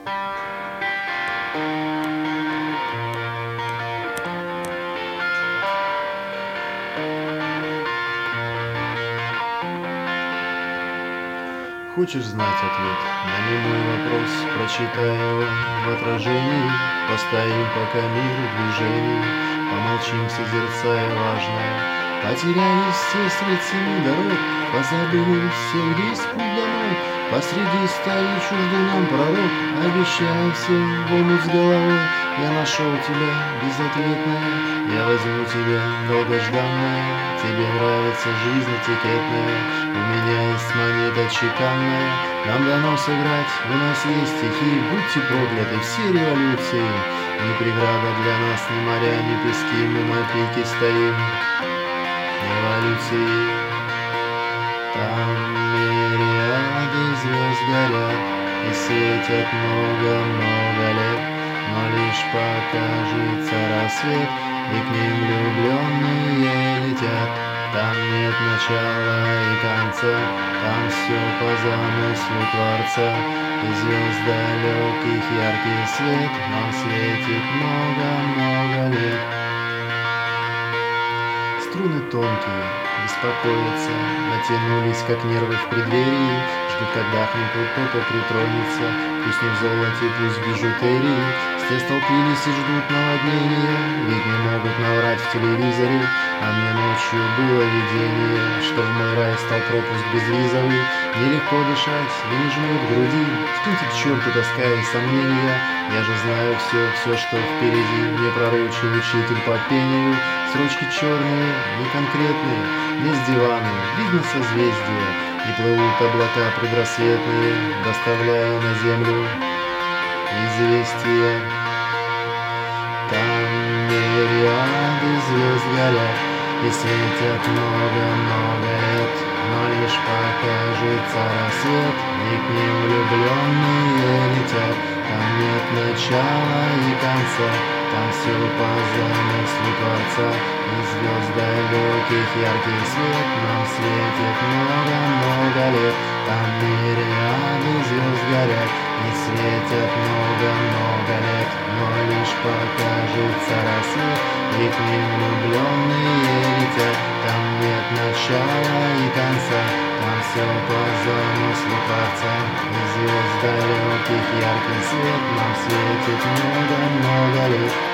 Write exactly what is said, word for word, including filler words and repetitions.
Хочешь знать ответ на немой вопрос? Прочитай его в отражении. Постоим, пока мир в движении. Помолчим, созерцая важное. Потерялись все средь семи дорог. Позабыли все, где есть путь домой. Посреди стоит чуждый нам пророк, обещая всем в омут с головой. Я нашел тебя, безответная. Я возьму тебя, долгожданная. Тебе нравится жизнь этикетная. У меня есть монета чеканная. Нам дано сыграть, у нас есть стихи. Будьте прокляты все революции. Ни преграда для нас, ни моря, ни пески. Мы на пике стоим революции. Там мириады звезд горят и светят много-много лет. Но лишь покажется рассвет, и к ним влюбленные летят. Там нет начала и конца, там все по замыслу Творца. И звезд далеких яркий свет нам светит много-много лет. Струны тонкие, беспокоятся, натянулись, как нервы в преддверии. Ждут, когда к ним кто-то притронется, пусть не в золоте, пусть в бижутерии. Все столпились и ждут наводнения, ведь не могут наврать в телевизоре. А мне ночью было видение, что в мой рай стал пропуск безвизовый. Нелегко дышать и не жмет груди, втуньте к черту тоска и сомнения. Я же знаю все, все, что впереди мне пророчил учитель по пению. Строчки черные, неконкретные, не с дивана, видно созвездия. И плывут облака предрассветные, доставляя на землю известия. Там мириады звезд горят и светят много-много лет. Но лишь покажется рассвет, и к ним влюбленные летят. Там нет начала и конца, там все по замыслу Творца. И звезд далеких яркий свет нам светит много-много лет. Там мириады звезд горят и светят много-много лет. Но лишь покажется рассвет, и к ним влюбленные летят. Там нет начала и конца, там все по замыслу Творца. И звезд далеких яркий свет нам светит много-много лет.